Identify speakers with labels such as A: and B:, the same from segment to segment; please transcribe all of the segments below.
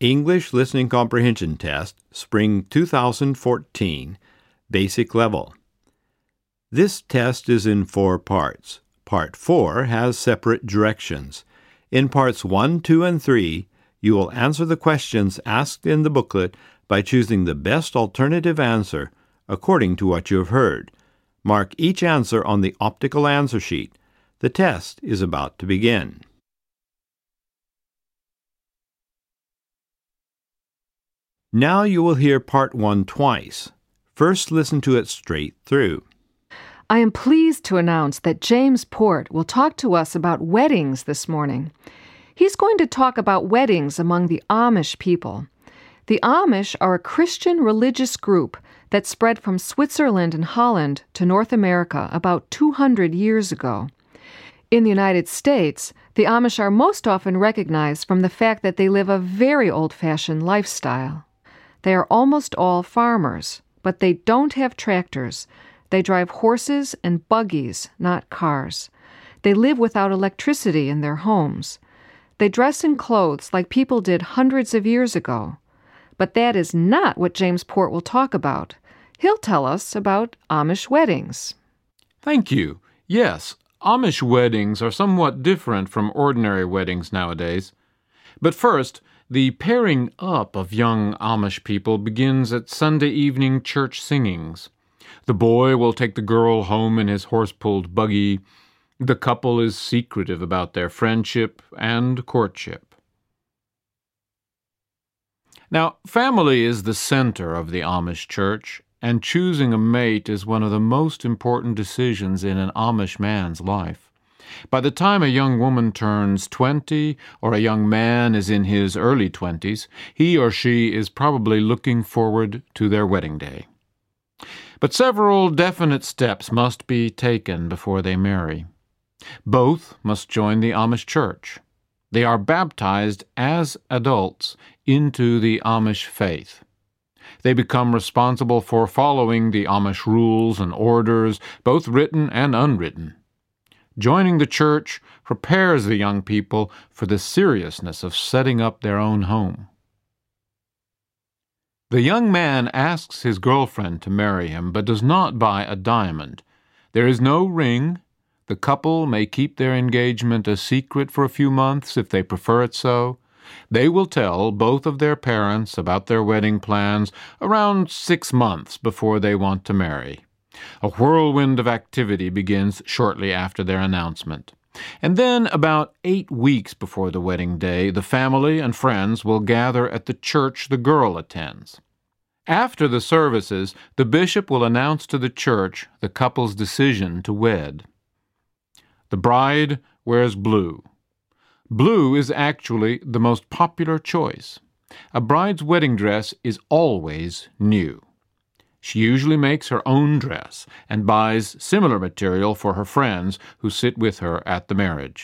A: English Listening Comprehension Test, Spring 2014, Basic Level. This test is in 4 parts. Part 4 has separate directions. In Parts 1, 2, and 3, you will answer the questions asked in the booklet by choosing the best alternative answer according to what you have heard. Mark each answer on the optical answer sheet. The test is about to begin. Now you will hear Part 1 twice. First, listen to it straight through.
B: I am pleased to announce that James Port will talk to us about weddings this morning. He's going to talk about weddings among the Amish people. The Amish are a Christian religious group that spread from Switzerland and Holland to North America about 200 years ago. In the United States, the Amish are most often recognized from the fact that they live a very old-fashioned lifestyle. They are almost all farmers, but they don't have tractors. They drive horses and buggies, not cars. They live without electricity in their homes. They dress in clothes like people did hundreds of years ago. But that is not what James Port will talk about. He'll tell us about Amish weddings.
C: Thank you. Yes, Amish weddings are somewhat different from ordinary weddings nowadays. But first, the pairing up of young Amish people begins at Sunday evening church singings. The boy will take the girl home in his horse-pulled buggy. The couple is secretive about their friendship and courtship. Now, family is the center of the Amish church, and choosing a mate is one of the most important decisions in an Amish man's life. By the time a young woman turns 20 or a young man is in his early 20s, he or she is probably looking forward to their wedding day. But several definite steps must be taken before they marry. Both must join the Amish church. They are baptized as adults into the Amish faith. They become responsible for following the Amish rules and orders, both written and unwritten. Joining the church prepares the young people for the seriousness of setting up their own home. The young man asks his girlfriend to marry him, but does not buy a diamond. There is no ring. The couple may keep their engagement a secret for a few months if they prefer it so. They will tell both of their parents about their wedding plans around 6 months before they want to marry. A whirlwind of activity begins shortly after their announcement. And then, about 8 weeks before the wedding day, the family and friends will gather at the church the girl attends. After the services, the bishop will announce to the church the couple's decision to wed. The bride wears blue. Blue is actually the most popular choice. A bride's wedding dress is always new. She usually makes her own dress and buys similar material for her friends who sit with her at the marriage.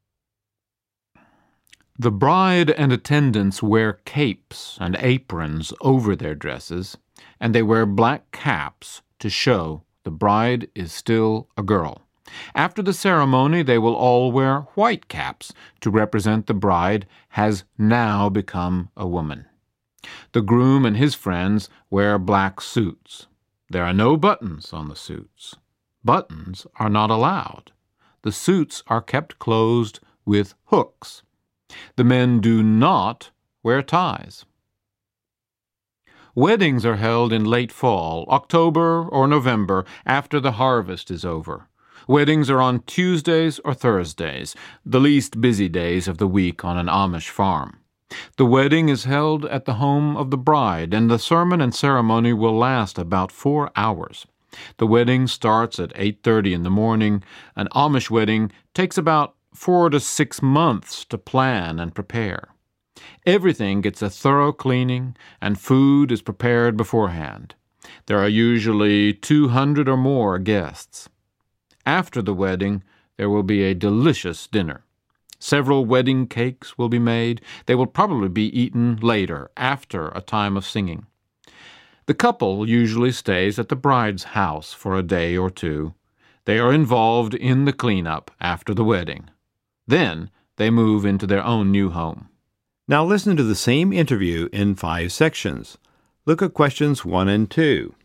C: The bride and attendants wear capes and aprons over their dresses, and they wear black caps to show the bride is still a girl. After the ceremony, they will all wear white caps to represent the bride has now become a woman. The groom and his friends wear black suits. There are no buttons on the suits. Buttons are not allowed. The suits are kept closed with hooks. The men do not wear ties. Weddings are held in late fall, October or November, after the harvest is over. Weddings are on Tuesdays or Thursdays, the least busy days of the week on an Amish farm. The wedding is held at the home of the bride, and the sermon and ceremony will last about 4 hours. The wedding starts at 8:30 in the morning. An Amish wedding takes about 4 to 6 months to plan and prepare. Everything gets a thorough cleaning, and food is prepared beforehand. There are usually 200 or more guests. After the wedding, there will be a delicious dinner. Several wedding cakes will be made. They will probably be eaten later, after a time of singing. The couple usually stays at the bride's house for a day or two. They are involved in the cleanup after the wedding. Then they move into their own new home.
A: Now listen to the same interview in 5 sections. Look at questions 1 and 2.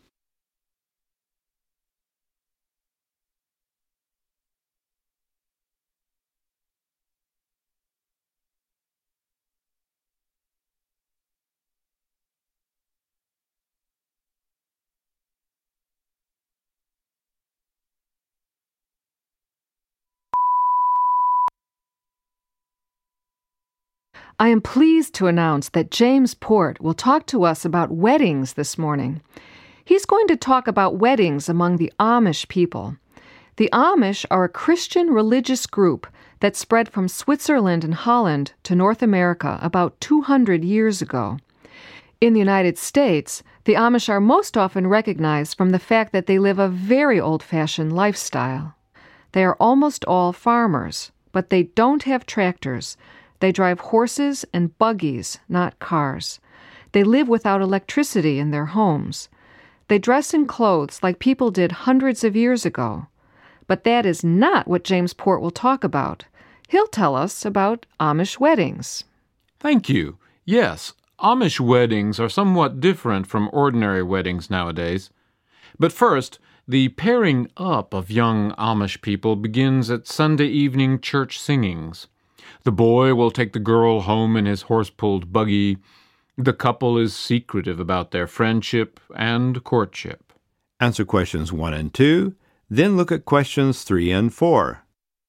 B: I am pleased to announce that James Port will talk to us about weddings this morning. He's going to talk about weddings among the Amish people. The Amish are a Christian religious group that spread from Switzerland and Holland to North America about 200 years ago. In the United States, the Amish are most often recognized from the fact that they live a very old-fashioned lifestyle. They are almost all farmers, but they don't have tractors. They drive horses and buggies, not cars. They live without electricity in their homes. They dress in clothes like people did hundreds of years ago. But that is not what James Port will talk about. He'll tell us about Amish weddings.
C: Thank you. Yes, Amish weddings are somewhat different from ordinary weddings nowadays. But first, the pairing up of young Amish people begins at Sunday evening church singings. The boy will take the girl home in his horse-pulled buggy. The couple is secretive about their friendship and courtship.
A: Answer questions 1 and 2, then look at questions 3 and 4.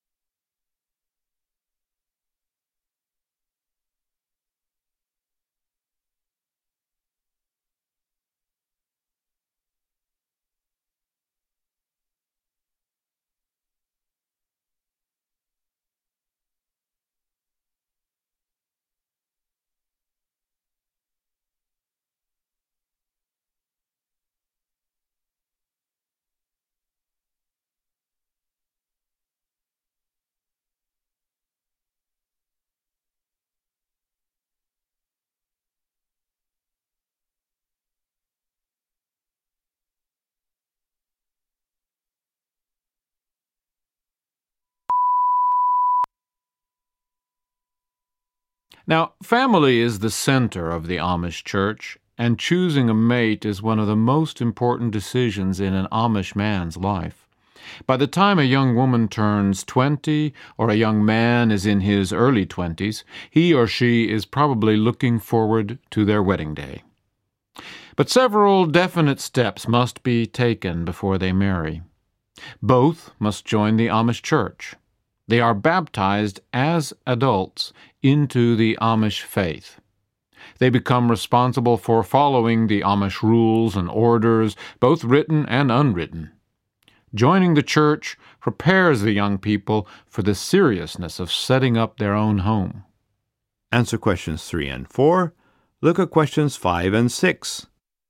C: Now, family is the center of the Amish church, and choosing a mate is one of the most important decisions in an Amish man's life. By the time a young woman turns 20 or a young man is in his early 20s, he or she is probably looking forward to their wedding day. But several definite steps must be taken before they marry. Both must join the Amish church. They are baptized as adults into the Amish faith. They become responsible for following the Amish rules and orders, both written and unwritten. Joining the church prepares the young people for the seriousness of setting up their own home.
A: Answer questions 3 and 4. Look at questions 5 and 6.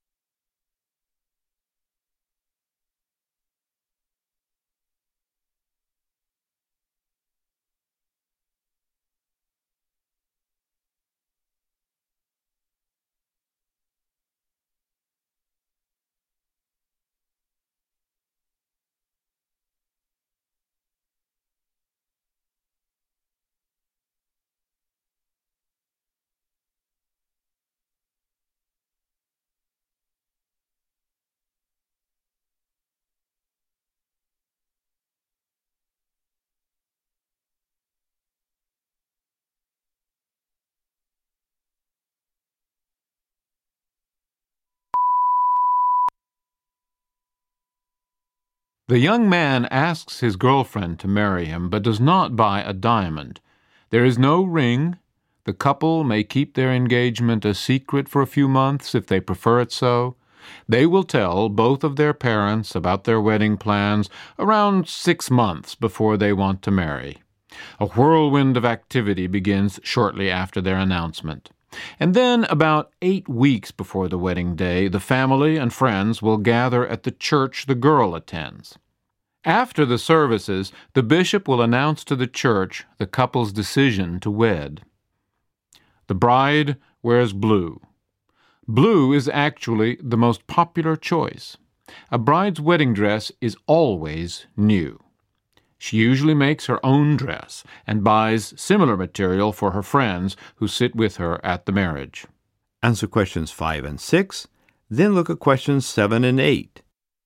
C: The young man asks his girlfriend to marry him, but does not buy a diamond. There is no ring. The couple may keep their engagement a secret for a few months if they prefer it so. They will tell both of their parents about their wedding plans around 6 months before they want to marry. A whirlwind of activity begins shortly after their announcement. And then, about 8 weeks before the wedding day, the family and friends will gather at the church the girl attends. After the services, the bishop will announce to the church the couple's decision to wed. The bride wears blue. Blue is actually the most popular choice. A bride's wedding dress is always new. She usually makes her own dress and buys similar material for her friends who sit with her at the marriage.
A: Answer questions 5 and 6. Then look at questions 7 and 8.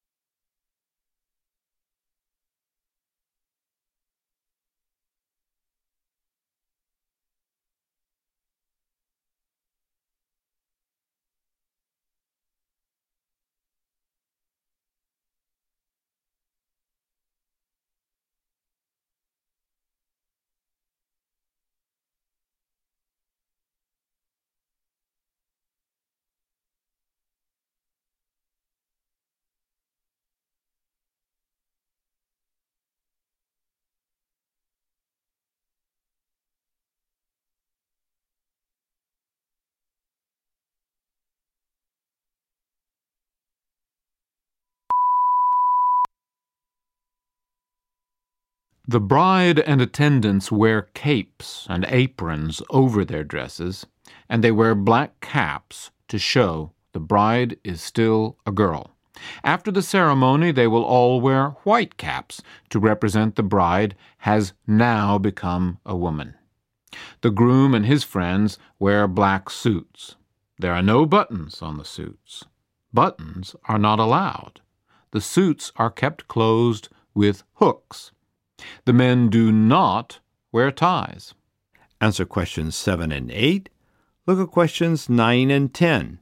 C: The bride and attendants wear capes and aprons over their dresses, and they wear black caps to show the bride is still a girl. After the ceremony, they will all wear white caps to represent the bride has now become a woman. The groom and his friends wear black suits. There are no buttons on the suits. Buttons are not allowed. The suits are kept closed with hooks. The men do not wear ties.
A: Answer questions 7 and 8. Look at questions 9 and 10.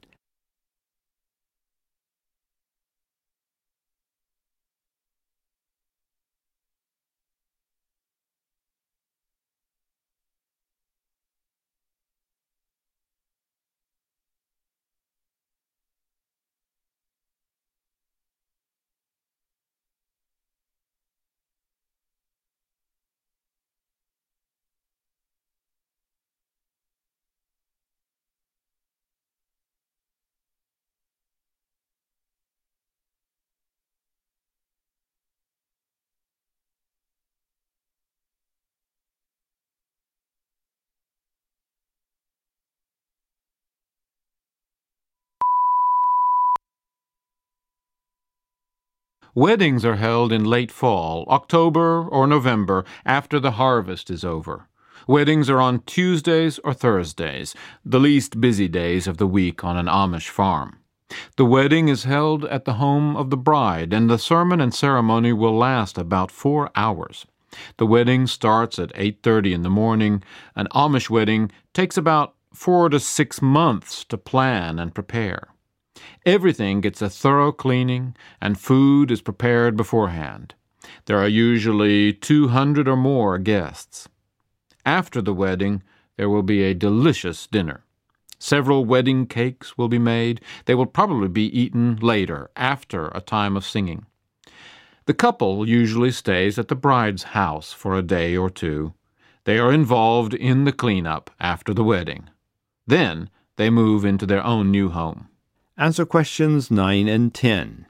C: Weddings are held in late fall, October or November, after the harvest is over. Weddings are on Tuesdays or Thursdays, the least busy days of the week on an Amish farm. The wedding is held at the home of the bride, and the sermon and ceremony will last about 4 hours. The wedding starts at 8:30 in the morning. An Amish wedding takes about 4 to 6 months to plan and prepare. Everything gets a thorough cleaning, and food is prepared beforehand. There are usually 200 or more guests. After the wedding, there will be a delicious dinner. Several wedding cakes will be made. They will probably be eaten later, after a time of singing. The couple usually stays at the bride's house for a day or two. They are involved in the cleanup after the wedding. Then they move into their own new home.
A: Answer questions 9 and 10.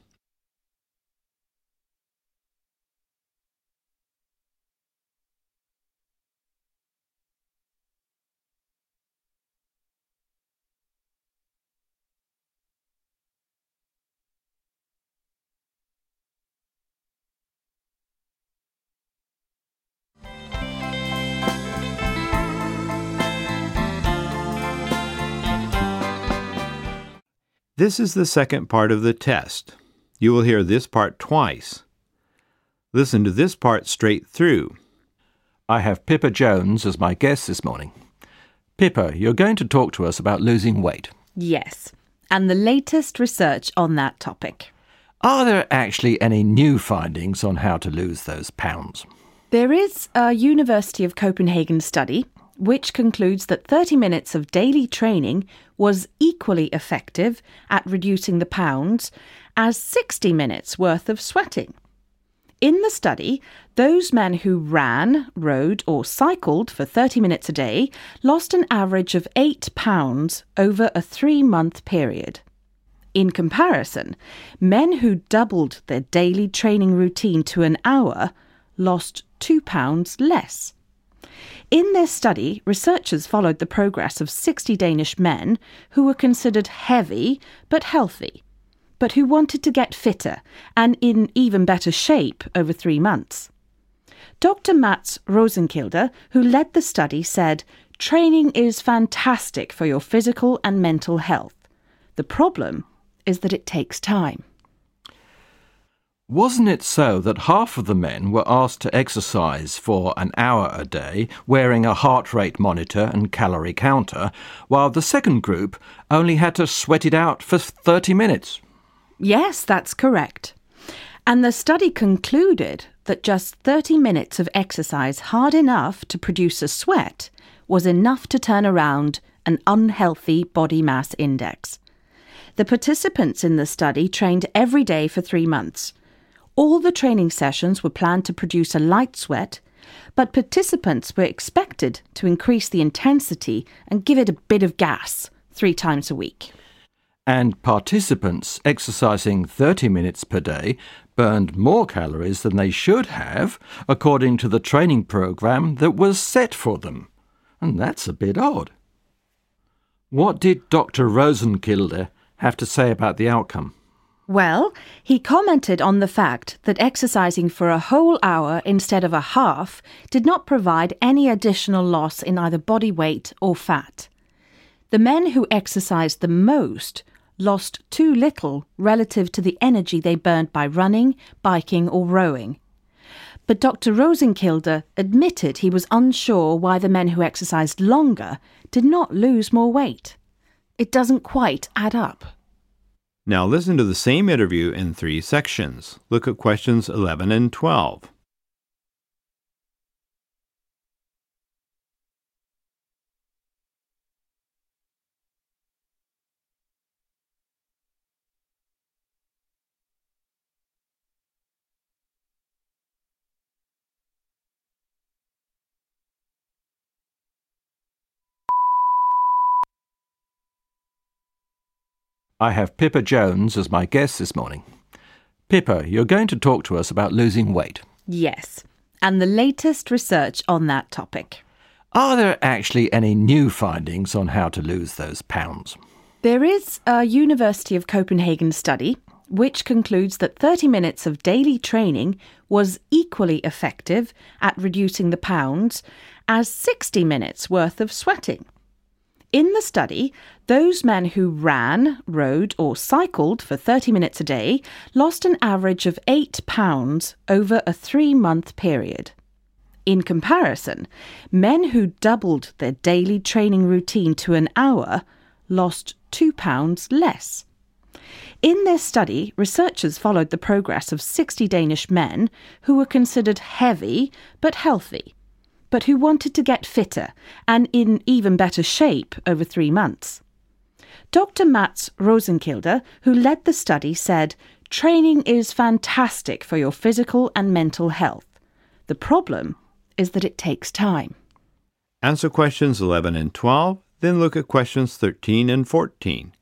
A: This is the second part of the test. You will hear this part twice. Listen to this part straight through.
D: I have Pippa Jones as my guest this morning. Pippa, you're going to talk to us about losing weight.
E: Yes, and the latest research on that topic.
D: Are there actually any new findings on how to lose those pounds?
E: There is a University of Copenhagen study which concludes that 30 minutes of daily training was equally effective at reducing the pounds as 60 minutes worth of sweating. In the study, those men who ran, rode or cycled for 30 minutes a day lost an average of 8 pounds over a 3-month period. In comparison, men who doubled their daily training routine to an hour lost 2 pounds less. In their study, researchers followed the progress of 60 Danish men who were considered heavy but healthy, but who wanted to get fitter and in even better shape over 3 months. Dr. Mats Rosenkilde, who led the study, said, "Training is fantastic for your physical and mental health. The problem is that it takes time."
D: Wasn't it so that half of the men were asked to exercise for an hour a day, wearing a heart rate monitor and calorie counter, while the second group only had to sweat it out for 30 minutes?
E: Yes, that's correct. And the study concluded that just 30 minutes of exercise hard enough to produce a sweat was enough to turn around an unhealthy body mass index. The participants in the study trained every day for 3 months. All the training sessions were planned to produce a light sweat, but participants were expected to increase the intensity and give it a bit of gas 3 times a week.
D: And participants exercising 30 minutes per day burned more calories than they should have, according to the training program that was set for them. And that's a bit odd. What did Dr. Rosenkilde have to say about the outcome?
E: Well, he commented on the fact that exercising for a whole hour instead of a half did not provide any additional loss in either body weight or fat. The men who exercised the most lost too little relative to the energy they burned by running, biking or rowing. But Dr. Rosenkilde admitted he was unsure why the men who exercised longer did not lose more weight. It doesn't quite add up.
A: Now listen to the same interview in 3 sections. Look at questions 11 and 12.
D: I have Pippa Jones as my guest this morning. Pippa, you're going to talk to us about losing weight.
E: Yes, and the latest research on that topic.
D: Are there actually any new findings on how to lose those pounds?
E: There is a University of Copenhagen study which concludes that 30 minutes of daily training was equally effective at reducing the pounds as 60 minutes worth of sweating. In the study, those men who ran, rode or cycled for 30 minutes a day lost an average of 8 pounds over a 3-month period. In comparison, men who doubled their daily training routine to an hour lost 2 pounds less. In their study, researchers followed the progress of 60 Danish men who were considered heavy but healthy, but who wanted to get fitter and in even better shape over 3 months. Dr. Mats Rosenkilde, who led the study, said, "Training is fantastic for your physical and mental health. The problem is that it takes time."
A: Answer questions 11 and 12, then look at questions 13 and 14.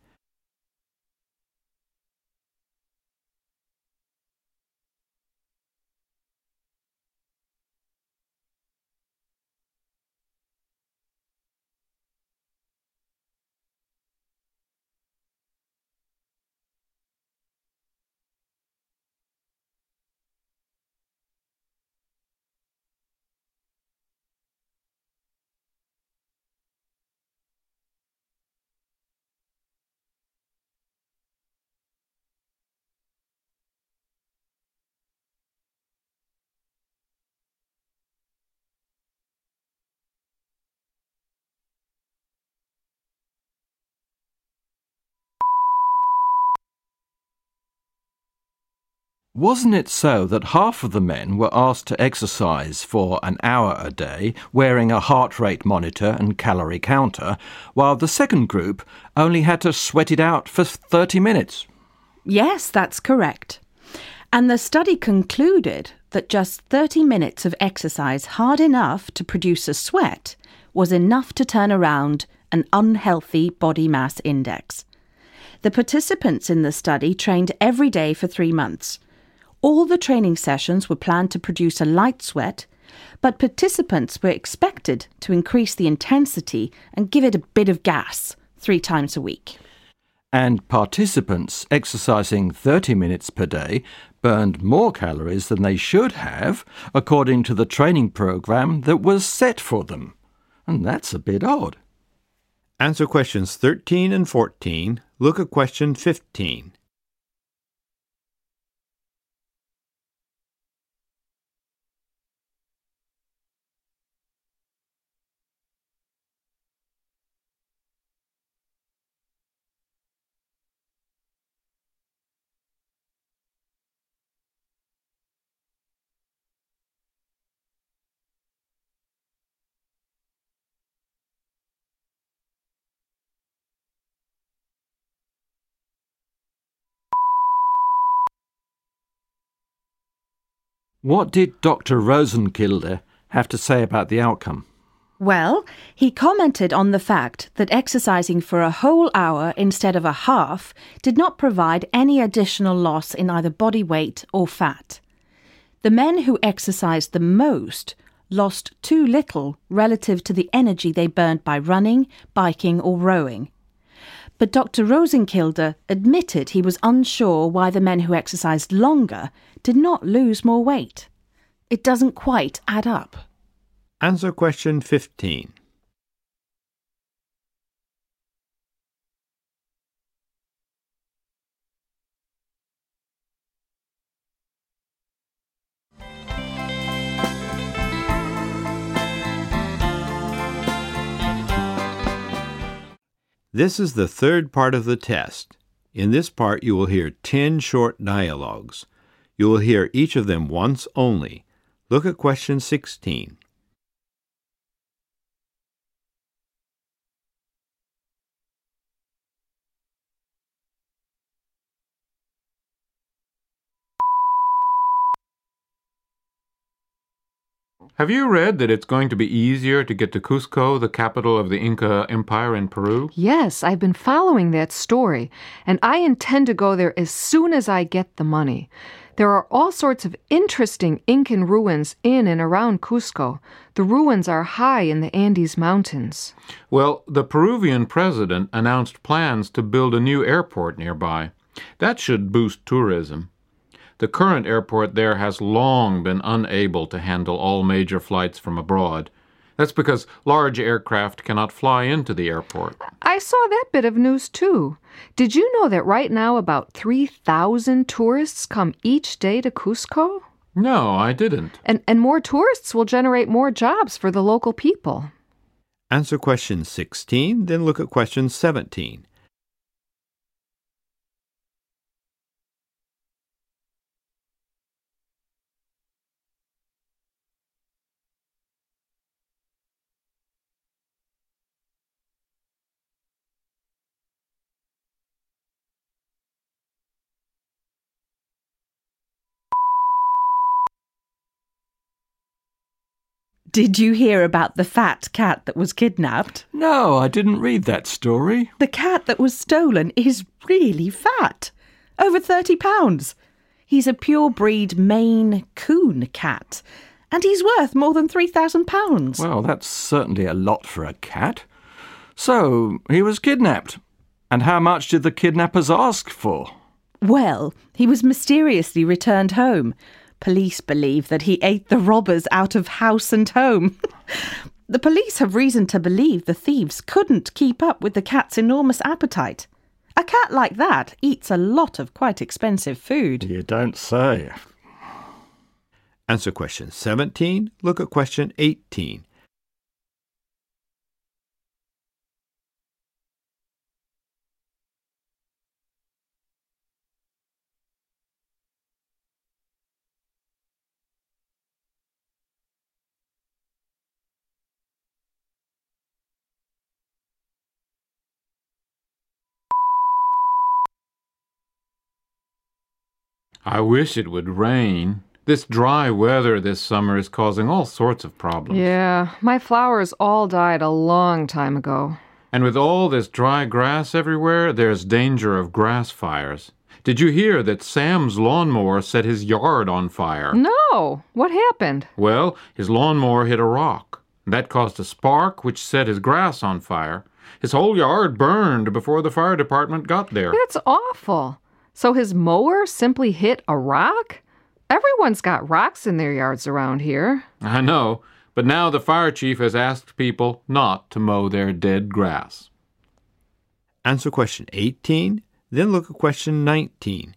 D: Wasn't it so that half of the men were asked to exercise for an hour a day, wearing a heart rate monitor and calorie counter, while the second group only had to sweat it out for 30 minutes?
E: Yes, that's correct. And the study concluded that just 30 minutes of exercise hard enough to produce a sweat was enough to turn around an unhealthy body mass index. The participants in the study trained every day for 3 months. All the training sessions were planned to produce a light sweat, but participants were expected to increase the intensity and give it a bit of gas 3 times a week.
D: And participants exercising 30 minutes per day burned more calories than they should have, according to the training program that was set for them. And that's a bit odd.
A: Answer questions 13 and 14. Look at question 15.
D: What did Dr. Rosenkilde have to say about the outcome?
E: Well, he commented on the fact that exercising for a whole hour instead of a half did not provide any additional loss in either body weight or fat. The men who exercised the most lost too little relative to the energy they burned by running, biking or rowing. But Dr. Rosenkilde admitted he was unsure why the men who exercised longer did not lose more weight. It doesn't quite add up.
A: Answer question 15. This is the third part of the test. In this part, you will hear 10 short dialogues. You will hear each of them once only. Look at question 16.
C: Have you read that it's going to be easier to get to Cusco, the capital of the Inca Empire in Peru?
B: Yes, I've been following that story, and I intend to go there as soon as I get the money. There are all sorts of interesting Incan ruins in and around Cusco. The ruins are high in the Andes Mountains.
C: Well, the Peruvian president announced plans to build a new airport nearby. That should boost tourism. The current airport there has long been unable to handle all major flights from abroad. That's because large aircraft cannot fly into the airport.
B: I saw that bit of news too. Did you know that right now about 3,000 tourists come each day to Cusco?
C: No, I didn't.
B: And more tourists will generate more jobs for the local people.
A: Answer question 16, then look at question 17.
E: Did you hear about the fat cat that was kidnapped?
D: No, I didn't read that story.
E: The cat that was stolen is really fat. Over 30 pounds. He's a pure breed Maine Coon cat. And he's worth more than £3,000.
D: Well, that's certainly a lot for a cat. So, he was kidnapped. And how much did the kidnappers ask for?
E: Well, he was mysteriously returned home. Police believe that he ate the robbers out of house and home. The police have reason to believe the thieves couldn't keep up with the cat's enormous appetite. A cat like that eats a lot of quite expensive food.
D: You don't say.
A: Answer question 17. Look at question 18.
C: I wish it would rain. This dry weather this summer is causing all sorts of problems.
B: Yeah, my flowers all died a long time ago.
C: And with all this dry grass everywhere, there's danger of grass fires. Did you hear that Sam's lawnmower set his yard on fire?
B: No! What happened?
C: Well, his lawnmower hit a rock. That caused a spark, which set his grass on fire. His whole yard burned before the fire department got there.
B: That's awful. So his mower simply hit a rock? Everyone's got rocks in their yards around here.
C: I know, but now the fire chief has asked people not to mow their dead grass.
A: Answer question 18, then look at question 19.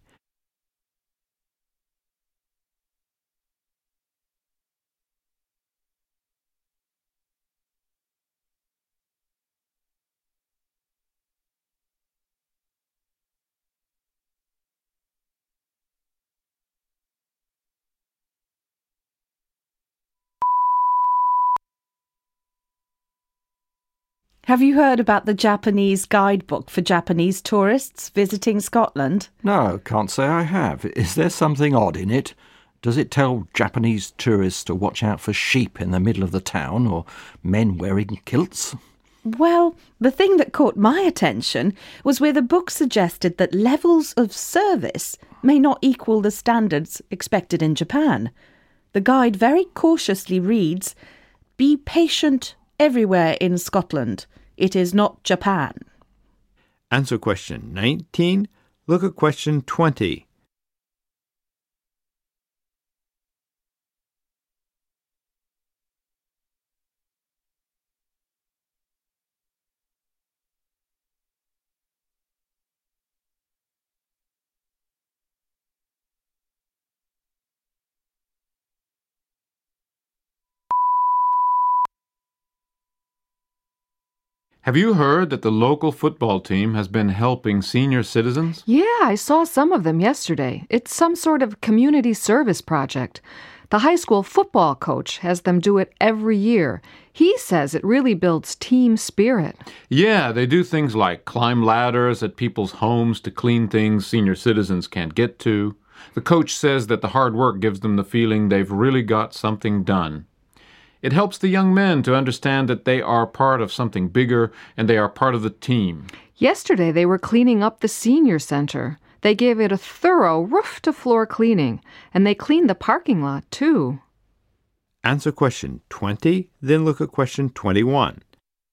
E: Have you heard about the Japanese guidebook for Japanese tourists visiting Scotland?
D: No, can't say I have. Is there something odd in it? Does it tell Japanese tourists to watch out for sheep in the middle of the town or men wearing kilts?
E: Well, the thing that caught my attention was where the book suggested that levels of service may not equal the standards expected in Japan. The guide very cautiously reads, "Be patient everywhere in Scotland. It is not Japan."
A: Answer question 19, look at question 20.
C: Have you heard that the local football team has been helping senior citizens?
B: Yeah, I saw some of them yesterday. It's some sort of community service project. The high school football coach has them do it every year. He says it really builds team spirit.
C: Yeah, they do things like climb ladders at people's homes to clean things senior citizens can't get to. The coach says that the hard work gives them the feeling they've really got something done. It helps the young men to understand that they are part of something bigger and they are part of the team.
B: Yesterday they were cleaning up the senior center. They gave it a thorough roof-to-floor cleaning, and they cleaned the parking lot, too.
A: Answer question 20, then look at question 21.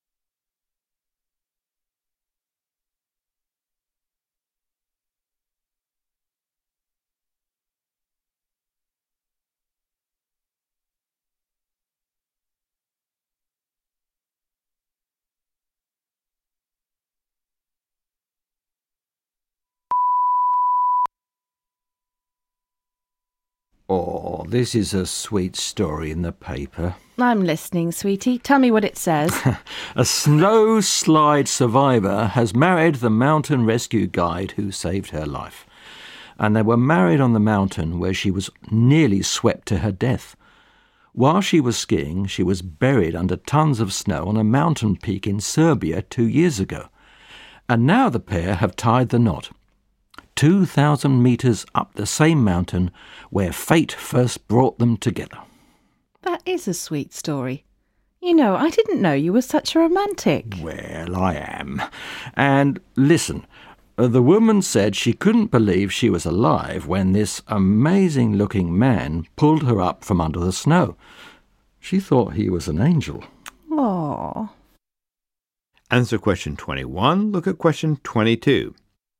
D: Oh, this is a sweet story in the paper.
E: I'm listening, sweetie. Tell me what it says.
D: A snow slide survivor has married the mountain rescue guide who saved her life. And they were married on the mountain where she was nearly swept to her death. While she was skiing, she was buried under tons of snow on a mountain peak in Serbia 2 years ago. And now the pair have tied the knot. 2,000 metres up the same mountain where fate first brought them together.
E: That is a sweet story. You know, I didn't know you were such a romantic.
D: Well, I am. And listen, the woman said she couldn't believe she was alive when this amazing-looking man pulled her up from under the snow. She thought he was an angel.
E: Aww.
A: Answer question 21, look at question 22.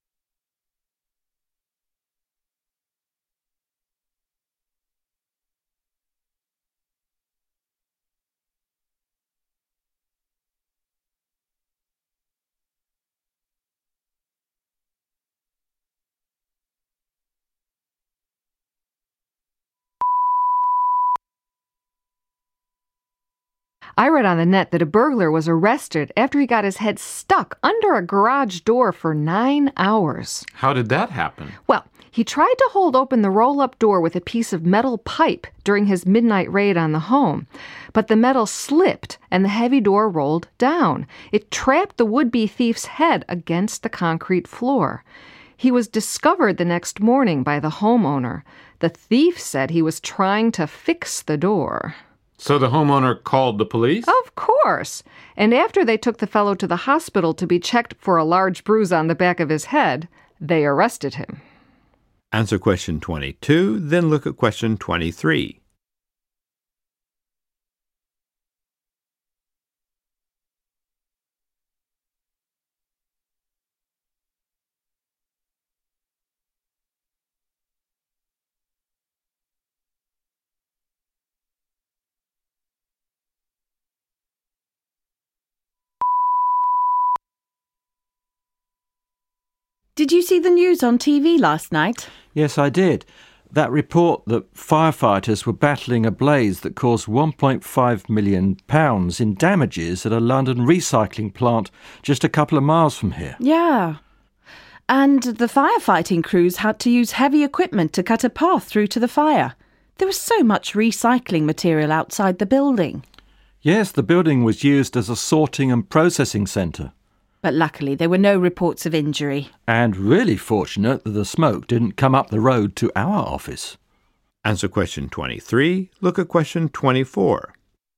B: I read on the net that a burglar was arrested after he got his head stuck under a garage door for 9 hours.
C: How did that happen?
B: Well, he tried to hold open the roll-up door with a piece of metal pipe during his midnight raid on the home, but the metal slipped and the heavy door rolled down. It trapped the would-be thief's head against the concrete floor. He was discovered the next morning by the homeowner. The thief said he was trying to fix the door.
C: So the homeowner called the police?
B: Of course. And after they took the fellow to the hospital to be checked for a large bruise on the back of his head, they arrested him.
A: Answer question 22, then look at question 23.
E: Did you see the news on TV last night?
D: Yes, I did. That report that firefighters were battling a blaze that caused £1.5 million in damages at a London recycling plant just a couple of miles from here.
E: Yeah. And the firefighting crews had to use heavy equipment to cut a path through to the fire. There was so much recycling material outside the building.
D: Yes, the building was used as a sorting and processing centre.
E: But luckily there were no reports of injury.
D: And really fortunate that the smoke didn't come up the road to our office.
A: Answer question 23. Look at question 24.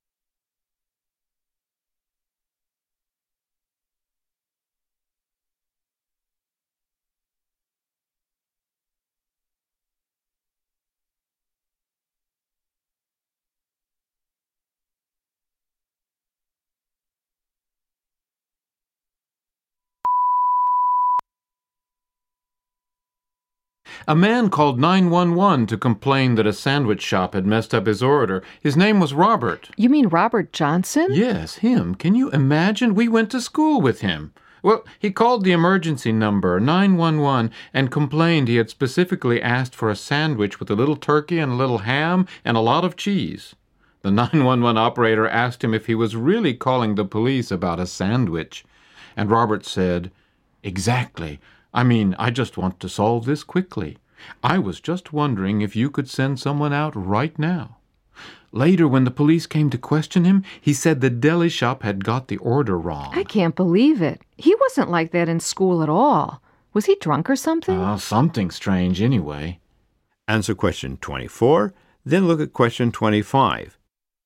C: A man called 911 to complain that a sandwich shop had messed up his order. His name was Robert.
B: You mean Robert Johnson?
C: Yes, him. Can you imagine? We went to school with him. Well, he called the emergency number, 911, and complained he had specifically asked for a sandwich with a little turkey and a little ham and a lot of cheese. The 911 operator asked him if he was really calling the police about a sandwich. And Robert said, "Exactly. I just want to solve this quickly. I was just wondering if you could send someone out right now." Later, when the police came to question him, he said the deli shop had got the order wrong.
B: I can't believe it. He wasn't like that in school at all. Was he drunk or something?
C: Something strange anyway.
A: Answer question 24. Then look at question 25.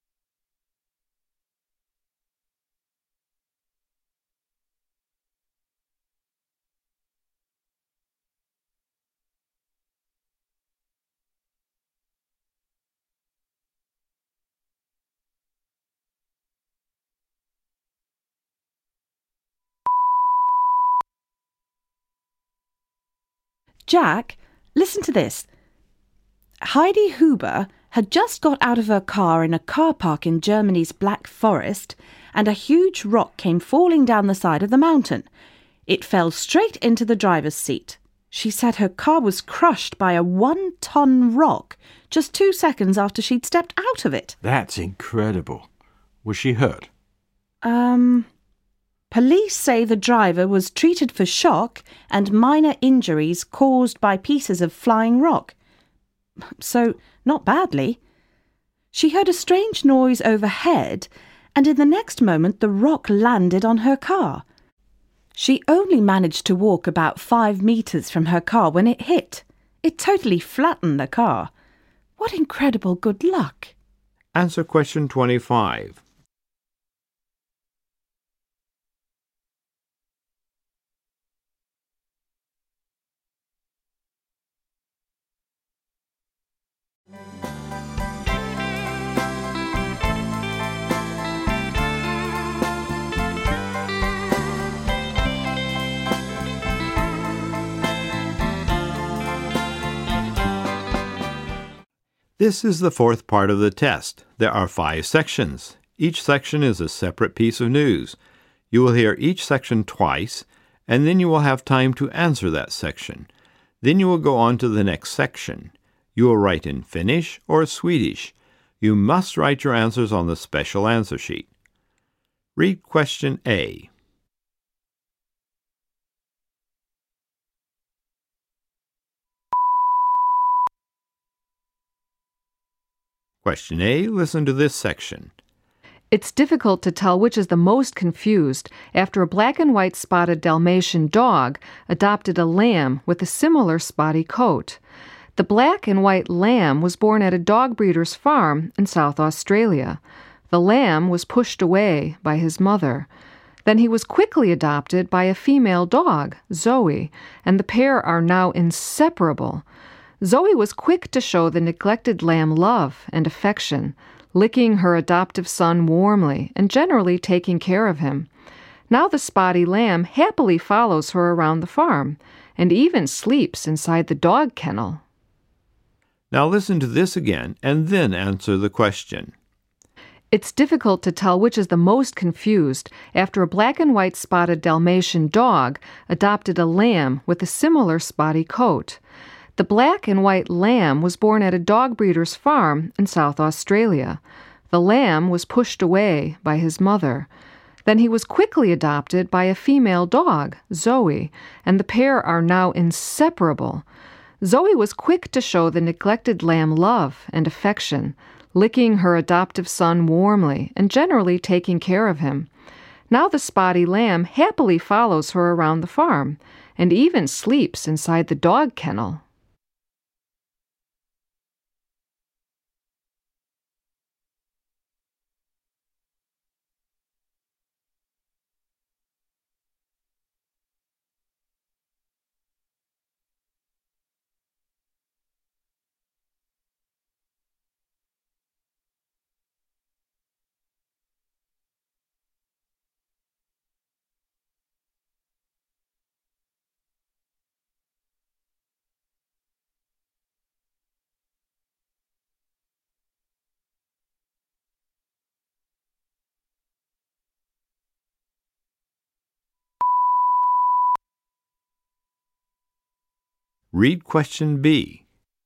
E: Jack, listen to this. Heidi Huber had just got out of her car in a car park in Germany's Black Forest, and a huge rock came falling down the side of the mountain. It fell straight into the driver's seat. She said her car was crushed by a 1-ton rock just 2 seconds after she'd stepped out of it.
D: That's incredible. Was she hurt?
E: Police say the driver was treated for shock and minor injuries caused by pieces of flying rock. So, not badly. She heard a strange noise overhead, and in the next moment the rock landed on her car. She only managed to walk about 5 meters from her car when it hit. It totally flattened the car. What incredible good luck.
A: Answer question 25. This is the fourth part of the test. There are 5 sections. Each section is a separate piece of news. You will hear each section twice, and then you will have time to answer that section. Then you will go on to the next section. You will write in Finnish or Swedish. You must write your answers on the special answer sheet. Read question A. Question A, listen to this section.
B: It's difficult to tell which is the most confused after a black and white spotted Dalmatian dog adopted a lamb with a similar spotty coat. The black and white lamb was born at a dog breeder's farm in South Australia. The lamb was pushed away by his mother. Then he was quickly adopted by a female dog, Zoe, and the pair are now inseparable. Zoe was quick to show the neglected lamb love and affection, licking her adoptive son warmly and generally taking care of him. Now the spotty lamb happily follows her around the farm and even sleeps inside the dog kennel.
A: Now listen to this again and then answer the question.
B: It's difficult to tell which is the most confused after a black and white spotted Dalmatian dog adopted a lamb with a similar spotty coat. The black and white lamb was born at a dog breeder's farm in South Australia. The lamb was pushed away by his mother. Then he was quickly adopted by a female dog, Zoe, and the pair are now inseparable. Zoe was quick to show the neglected lamb love and affection, licking her adoptive son warmly and generally taking care of him. Now the spotty lamb happily follows her around the farm and even sleeps inside the dog kennel.
A: Read question B.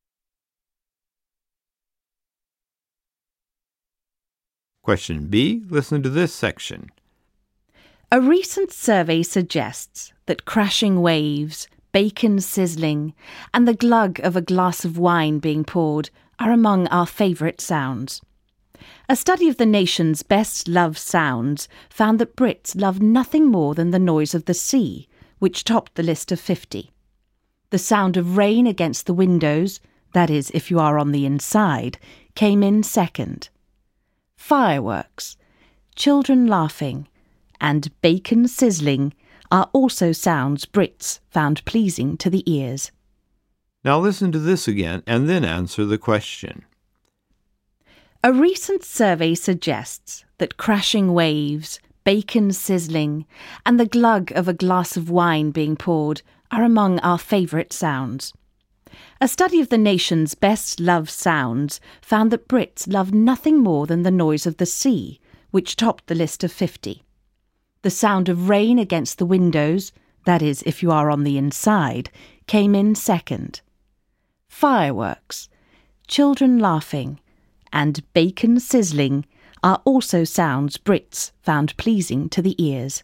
A: Question B, listen to this section.
E: A recent survey suggests that crashing waves, bacon sizzling, and the glug of a glass of wine being poured are among our favourite sounds. A study of the nation's best-loved sounds found that Brits love nothing more than the noise of the sea, which topped the list of 50. The sound of rain against the windows, that is, if you are on the inside, came in second. Fireworks, children laughing, and bacon sizzling are also sounds Brits found pleasing to the ears.
A: Now listen to this again and then answer the question.
E: A recent survey suggests that crashing waves, bacon sizzling, and the glug of a glass of wine being poured are among our favourite sounds. A study of the nation's best-loved sounds found that Brits love nothing more than the noise of the sea, which topped the list of 50. The sound of rain against the windows, that is, if you are on the inside, came in second. Fireworks, children laughing, and bacon sizzling are also sounds Brits found pleasing to the ears.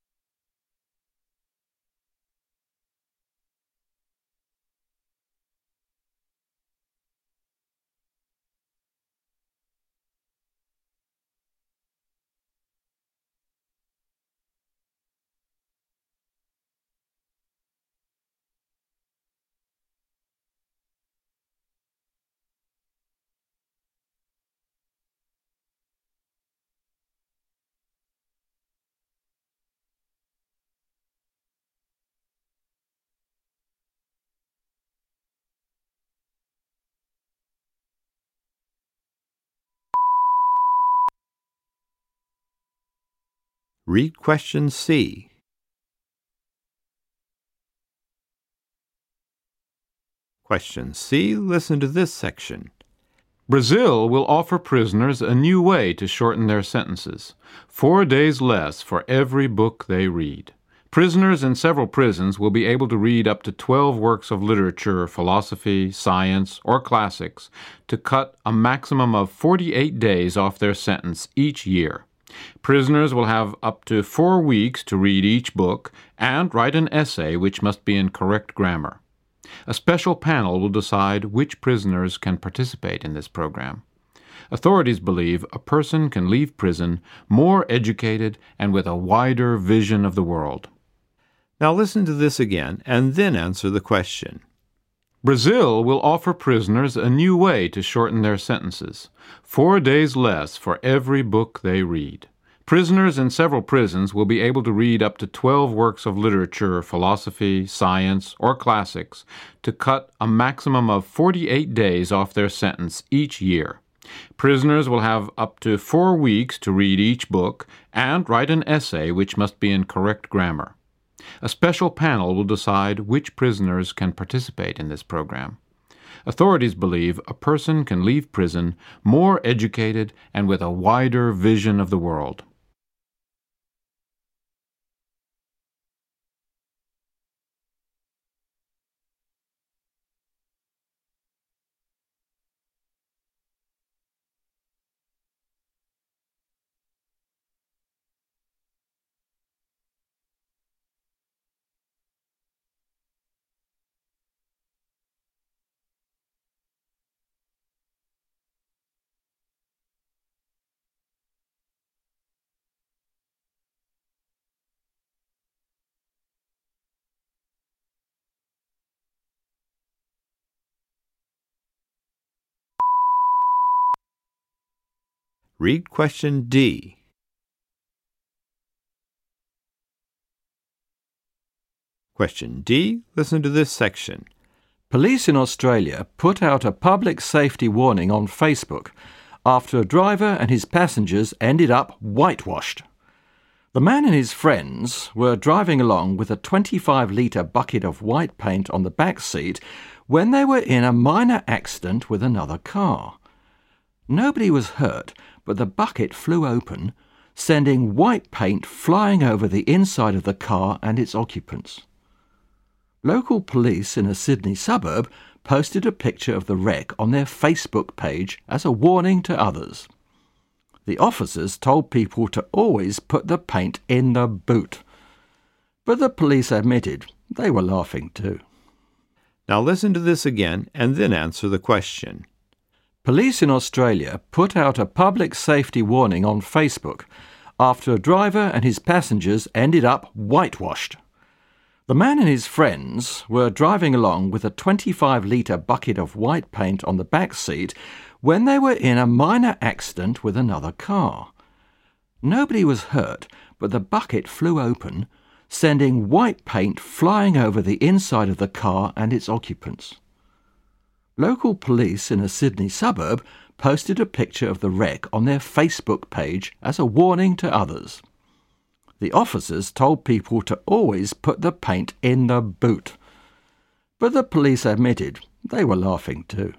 A: Read question C. Question C, listen to this section.
C: Brazil will offer prisoners a new way to shorten their sentences. 4 days less for every book they read. Prisoners in several prisons will be able to read up to 12 works of literature, philosophy, science, or classics to cut a maximum of 48 days off their sentence each year. Prisoners will have up to 4 weeks to read each book and write an essay which must be in correct grammar. A special panel will decide which prisoners can participate in this program. Authorities believe a person can leave prison more educated and with a wider vision of the world.
A: Now listen to this again and then answer the question.
C: Brazil will offer prisoners a new way to shorten their sentences. 4 days less for every book they read. Prisoners in several prisons will be able to read up to 12 works of literature, philosophy, science, or classics to cut a maximum of 48 days off their sentence each year. Prisoners will have up to 4 weeks to read each book and write an essay which must be in correct grammar. A special panel will decide which prisoners can participate in this program. Authorities believe a person can leave prison more educated and with a wider vision of the world.
A: Read question D. Question D, listen to this section.
D: Police in Australia put out a public safety warning on Facebook after a driver and his passengers ended up whitewashed. The man and his friends were driving along with a 25-litre bucket of white paint on the back seat when they were in a minor accident with another car. Nobody was hurt, but the bucket flew open, sending white paint flying over the inside of the car and its occupants. Local police in a Sydney suburb posted a picture of the wreck on their Facebook page as a warning to others. The officers told people to always put the paint in the boot. But the police admitted they were laughing too.
A: Now listen to this again and then answer the question.
D: Police in Australia put out a public safety warning on Facebook after a driver and his passengers ended up whitewashed. The man and his friends were driving along with a 25-litre bucket of white paint on the back seat when they were in a minor accident with another car. Nobody was hurt, but the bucket flew open, sending white paint flying over the inside of the car and its occupants. Local police in a Sydney suburb posted a picture of the wreck on their Facebook page as a warning to others. The officers told people to always put the paint in the boot. But the police admitted they were laughing too.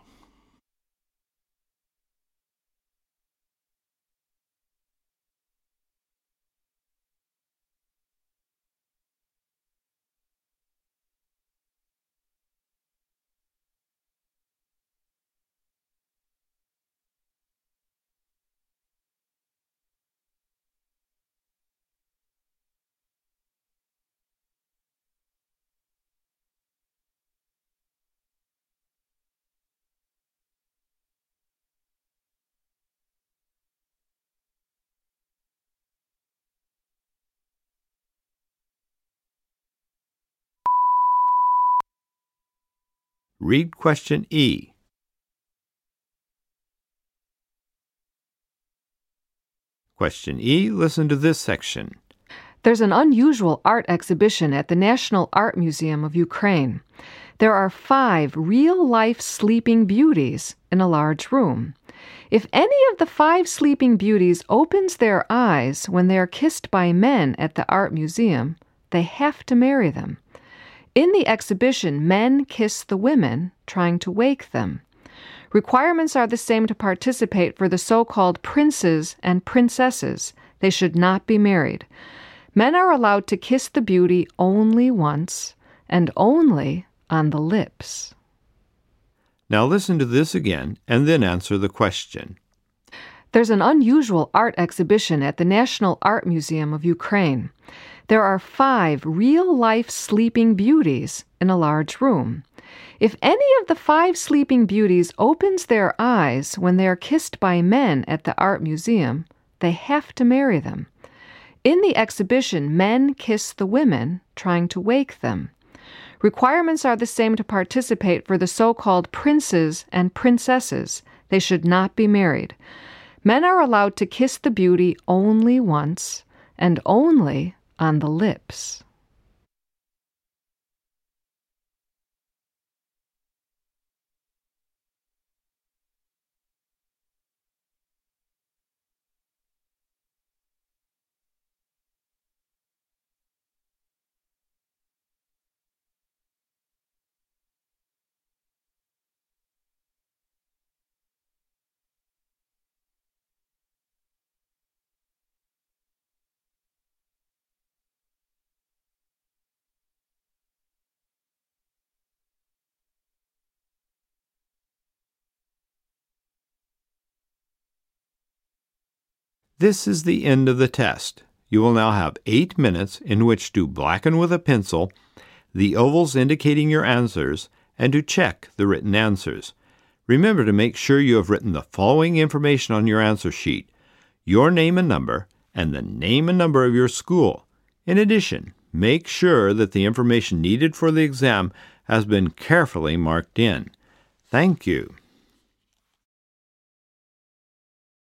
A: Read question E. Question E, listen to this section.
B: There's an unusual art exhibition at the National Art Museum of Ukraine. There are 5 real-life sleeping beauties in a large room. If any of the 5 sleeping beauties opens their eyes when they are kissed by men at the art museum, they have to marry them. In the exhibition, men kiss the women, trying to wake them. Requirements are the same to participate for the so-called princes and princesses. They should not be married. Men are allowed to kiss the beauty only once, and only on the lips.
A: Now listen to this again and then answer the question.
B: There's an unusual art exhibition at the National Art Museum of Ukraine. There are 5 real-life sleeping beauties in a large room. If any of the 5 sleeping beauties opens their eyes when they are kissed by men at the art museum, they have to marry them. In the exhibition, men kiss the women, trying to wake them. Requirements are the same to participate for the so-called princes and princesses. They should not be married. Men are allowed to kiss the beauty only once, and only on the lips.
A: This is the end of the test. You will now have 8 minutes in which to blacken with a pencil the ovals indicating your answers and to check the written answers. Remember to make sure you have written the following information on your answer sheet: your name and number, and the name and number of your school. In addition, make sure that the information needed for the exam has been carefully marked in. Thank you.